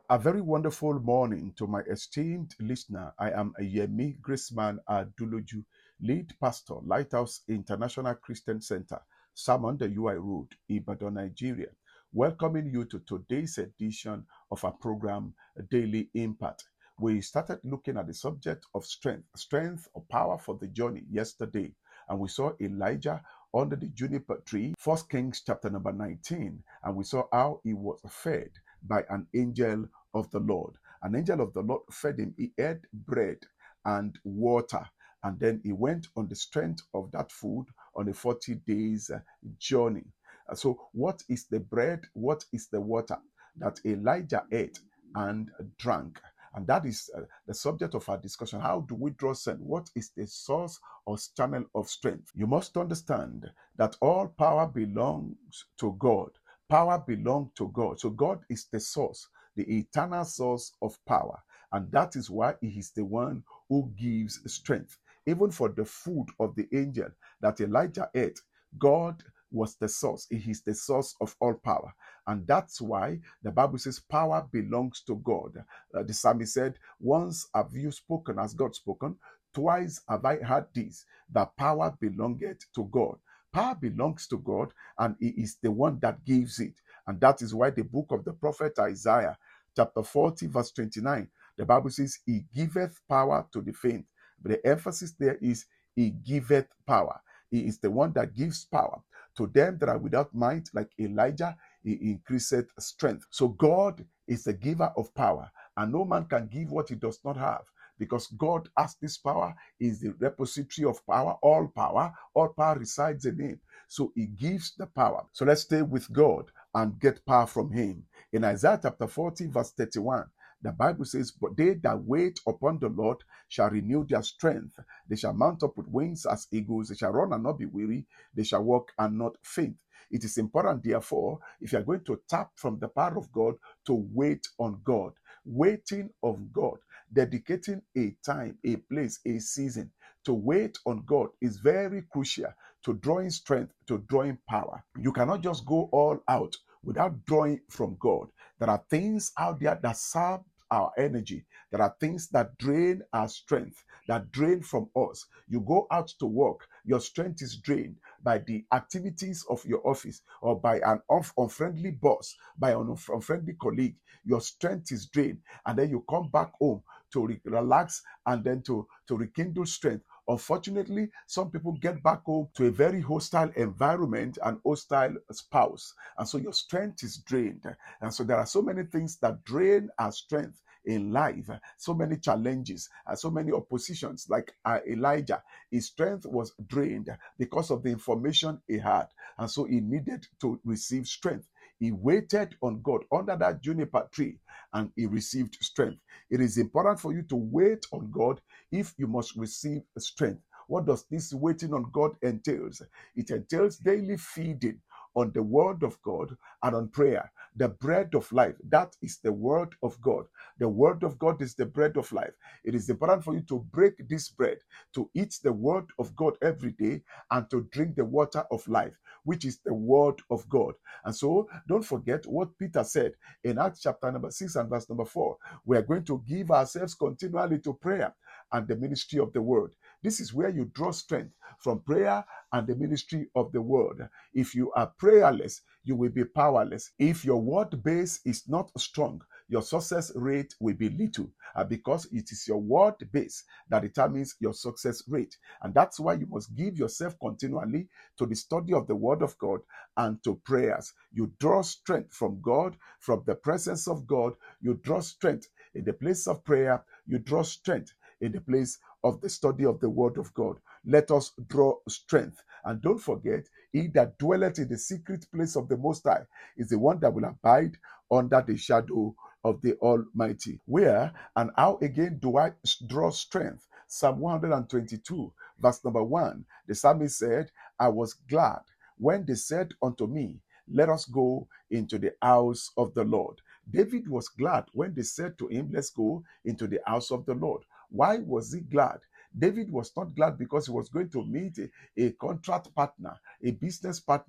A very wonderful morning to my esteemed listener. I am Yemi Graceman Aduluju, lead pastor, Lighthouse International Christian Center, Salmon the UI Road, Ibadan, Nigeria. Welcoming you to today's edition of our program, Daily Impact. We started looking at the subject of strength or power for the journey yesterday, and we saw Elijah under the juniper tree, First Kings chapter number 19, and we saw how he was fed by an angel of the Lord. An angel of the Lord fed him. He ate bread and water. And then he went on the strength of that food on a 40 days journey. So, what is the bread? What is the water that Elijah ate and drank? And that is the subject of our discussion. How do we draw strength? What is the source or channel of strength? You must understand that all power belongs to God. Power belongs to God. So God is the source, the eternal source of power. And that is why he is the one who gives strength. Even for the food of the angel that Elijah ate, God was the source. He is the source of all power. And that's why the Bible says power belongs to God. The psalmist said, once have you spoken as God spoken, twice have I heard this, that power belongeth to God. Power belongs to God, and he is the one that gives it. And that is why the book of the prophet Isaiah, chapter 40, verse 29, the Bible says, he giveth power to the faint. But the emphasis there is, he giveth power. He is the one that gives power. To them that are without might, like Elijah, he increaseth strength. So God is the giver of power, and no man can give what he does not have. Because God has this power, is the repository of power. All power resides in him. So he gives the power. So let's stay with God and get power from him. In Isaiah chapter 40, verse 31, the Bible says, but they that wait upon the Lord shall renew their strength. They shall mount up with wings as eagles. They shall run and not be weary. They shall walk and not faint. It is important, therefore, if you are going to tap from the power of God, to wait on God. Waiting on God, dedicating a time, a place, a season to wait on God is very crucial to drawing strength, to drawing power. You cannot just go all out without drawing from God. There are things out there that serve our energy. There are things that drain our strength, that drain from us. You go out to work, your strength is drained by the activities of your office, or by an unfriendly boss, by an unfriendly colleague. Your strength is drained, and then you come back home to relax and then to rekindle strength. Unfortunately, some people get back home to a very hostile environment and hostile spouse. And so your strength is drained. And so there are so many things that drain our strength in life, so many challenges, and so many oppositions. Like Elijah, his strength was drained because of the information he had. And so he needed to receive strength. He waited on God under that juniper tree and he received strength. It is important for you to wait on God if you must receive strength. What does this waiting on God entails? It entails daily feeding on the word of God and on prayer. The bread of life, that is the word of God. The word of God is the bread of life. It is important for you to break this bread, to eat the word of God every day, and to drink the water of life, which is the word of God. And so don't forget what Peter said in Acts chapter number 6 and verse number 4. We are going to give ourselves continually to prayer and the ministry of the word. This is where you draw strength, from prayer and the ministry of the word. If you are prayerless, you will be powerless. If your word base is not strong, your success rate will be little, because it is your word base that determines your success rate. And that's why you must give yourself continually to the study of the word of God and to prayers. You draw strength from God, from the presence of God. You draw strength in the place of prayer. You draw strength in the place of the study of the word of God. Let us draw strength. And don't forget, he that dwelleth in the secret place of the Most High is the one that will abide under the shadow of the Almighty. Where and how again do I draw strength? Psalm 122, verse number 1. The psalmist said, I was glad when they said unto me, let us go into the house of the Lord. David was glad when they said to him, let's go into the house of the Lord. Why was he glad? David was not glad because he was going to meet a contract partner, a business partner,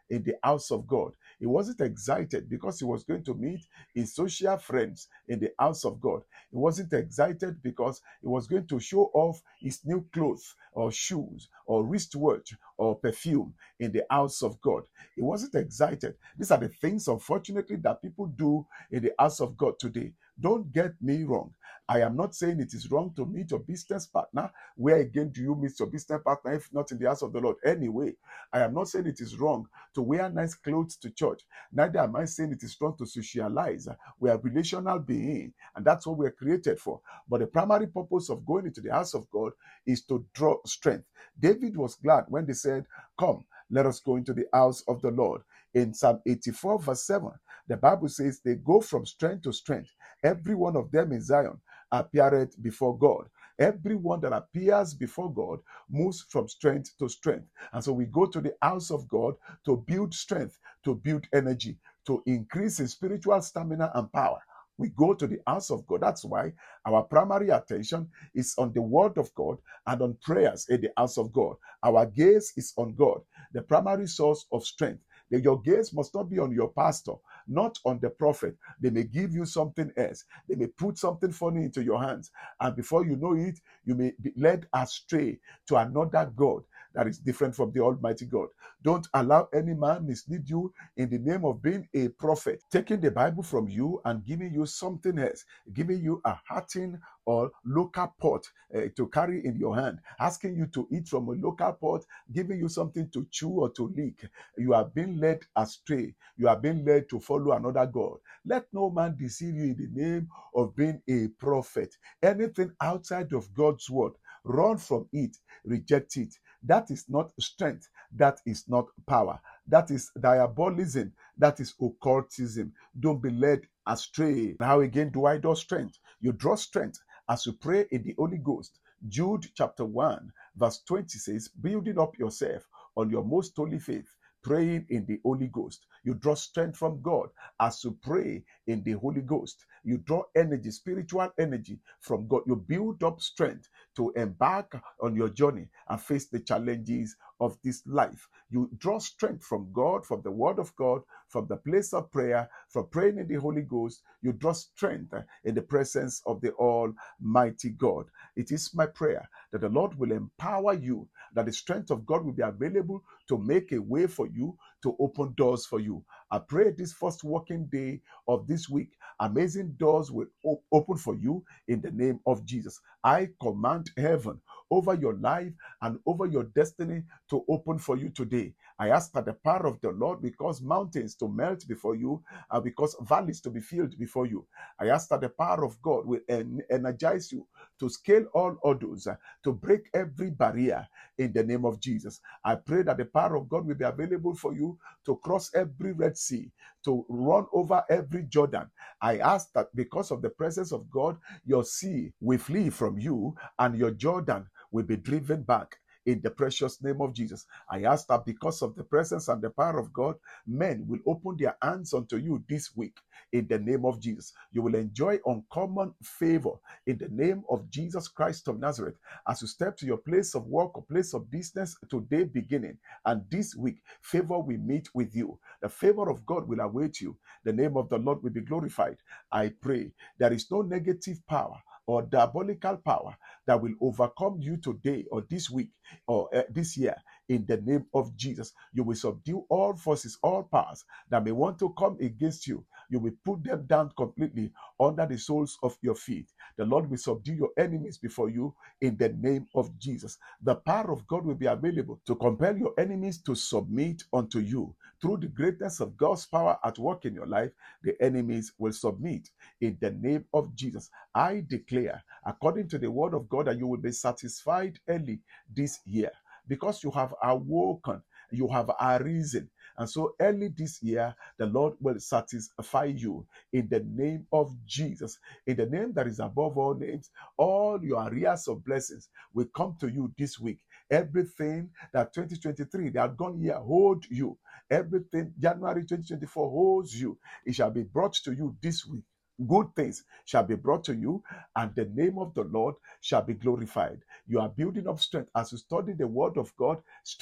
in the house of God. He wasn't excited because he was going to meet his social friends in the house of God. He wasn't excited because he was going to show off his new clothes or shoes or wristwatch or perfume in the house of God. He wasn't excited. These are the things, unfortunately, that people do in the house of God today. Don't get me wrong. I am not saying it is wrong to meet your business partner. Where again do you meet your business partner if not in the house of the Lord? Anyway, I am not saying it is wrong to wear nice clothes to church. Neither am I saying it is wrong to socialize. We are relational beings, and that's what we are created for. But the primary purpose of going into the house of God is to draw strength. David was glad when they said, "Come, let us go into the house of the Lord." In Psalm 84, verse 7, the Bible says they go from strength to strength. Every one of them in Zion appeareth before God. Everyone that appears before God moves from strength to strength. And so we go to the house of God to build strength, to build energy, to increase in spiritual stamina and power. We go to the house of God. That's why our primary attention is on the word of God and on prayers in the house of God. Our gaze is on God, the primary source of strength. Your gaze must not be on your pastor, not on the prophet. They may give you something else. They may put something funny into your hands. And before you know it, you may be led astray to another God that is different from the Almighty God. Don't allow any man mislead you in the name of being a prophet, taking the Bible from you and giving you something else, giving you a hatting or local pot to carry in your hand, asking you to eat from a local pot, giving you something to chew or to lick. You are being led astray. You are being led to follow another God. Let no man deceive you in the name of being a prophet. Anything outside of God's word, run from it, reject it. That is not strength. That is not power. That is diabolism. That is occultism. Don't be led astray. How again do I draw strength? You draw strength as you pray in the Holy Ghost. Jude chapter 1 verse 20 says, building up yourself on your most holy faith, praying in the Holy Ghost. You draw strength from God as you pray in the Holy Ghost. You draw energy, spiritual energy from God. You build up strength to embark on your journey and face the challenges of this life. You draw strength from God, from the word of God, from the place of prayer, from praying in the Holy Ghost. You draw strength in the presence of the Almighty God. It is my prayer that the Lord will empower you, that the strength of God will be available to make a way for you, to open doors for you. I pray this first working day of this week, amazing doors will open for you in the name of Jesus. I command heaven over your life and over your destiny to open for you today. I ask that the power of the Lord will cause mountains to melt before you and because valleys to be filled before you. I ask that the power of God will energize you to scale all hurdles, to break every barrier in the name of Jesus. I pray that the power of God will be available for you to cross every Red Sea, to run over every Jordan. I ask that because of the presence of God, your sea will flee from you and your Jordan will be driven back. In the precious name of Jesus, I ask that because of the presence and the power of God, men will open their hands unto you this week. In the name of Jesus, you will enjoy uncommon favor in the name of Jesus Christ of Nazareth as you step to your place of work or place of business today beginning. And this week, favor will meet with you. The favor of God will await you. The name of the Lord will be glorified. I pray there is no negative power or diabolical power that will overcome you today or this week or this year. In the name of Jesus, you will subdue all forces, all powers that may want to come against you. You will put them down completely under the soles of your feet. The Lord will subdue your enemies before you in the name of Jesus. The power of God will be available to compel your enemies to submit unto you. Through the greatness of God's power at work in your life, the enemies will submit in the name of Jesus. I declare, according to the word of God, that you will be satisfied early this year because you have awoken, you have arisen. And so early this year, the Lord will satisfy you in the name of Jesus. In the name that is above all names, all your areas of blessings will come to you this week. Everything that 2023, that gone year, hold you. Everything January 2024 holds you. It shall be brought to you this week. Good things shall be brought to you, and the name of the Lord shall be glorified. You are building up strength as you study the word of God. Strength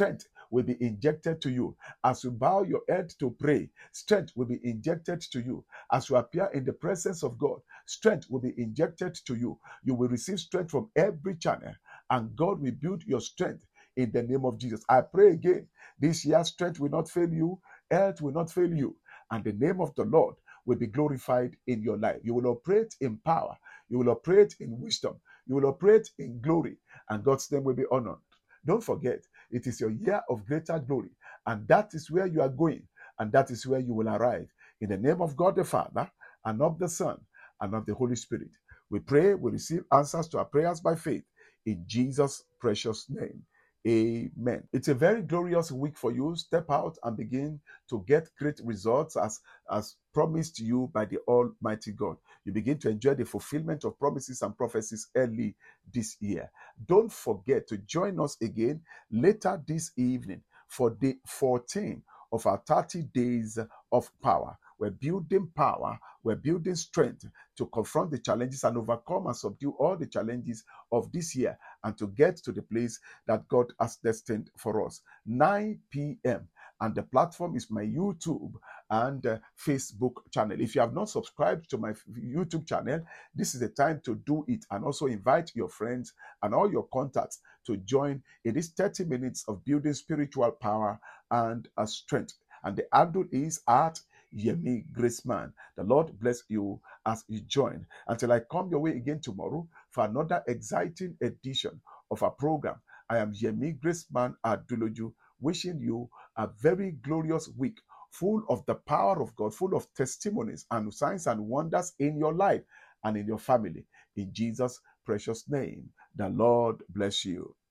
will be injected to you. As you bow your head to pray, strength will be injected to you. As you appear in the presence of God, strength will be injected to you. You will receive strength from every channel, and God will build your strength in the name of Jesus. I pray again, this year strength will not fail you, health will not fail you, and the name of the Lord will be glorified in your life. You will operate in power, you will operate in wisdom, you will operate in glory, and God's name will be honored. Don't forget, it is your year of greater glory, and that is where you are going, and that is where you will arrive. In the name of God the Father, and of the Son, and of the Holy Spirit, we pray, we receive answers to our prayers by faith. In Jesus' precious name, amen. It's a very glorious week for you. Step out and begin to get great results as promised to you by the Almighty God. You begin to enjoy the fulfillment of promises and prophecies early this year. Don't forget to join us again later this evening for day 14 of our 30 days of power. We're building power, we're building strength to confront the challenges and overcome and subdue all the challenges of this year, and to get to the place that God has destined for us. 9 p.m. and the platform is my YouTube and Facebook channel. If you have not subscribed to my YouTube channel, this is the time to do it, and also invite your friends and all your contacts to join in this 30 minutes of building spiritual power and strength. And the handle is at Yemi Graceman. The Lord bless you as you join. Until I come your way again tomorrow for another exciting edition of our program, I am Yemi Graceman Aduloju, wishing you a very glorious week, full of the power of God, full of testimonies and signs and wonders in your life and in your family. In Jesus' precious name, the Lord bless you.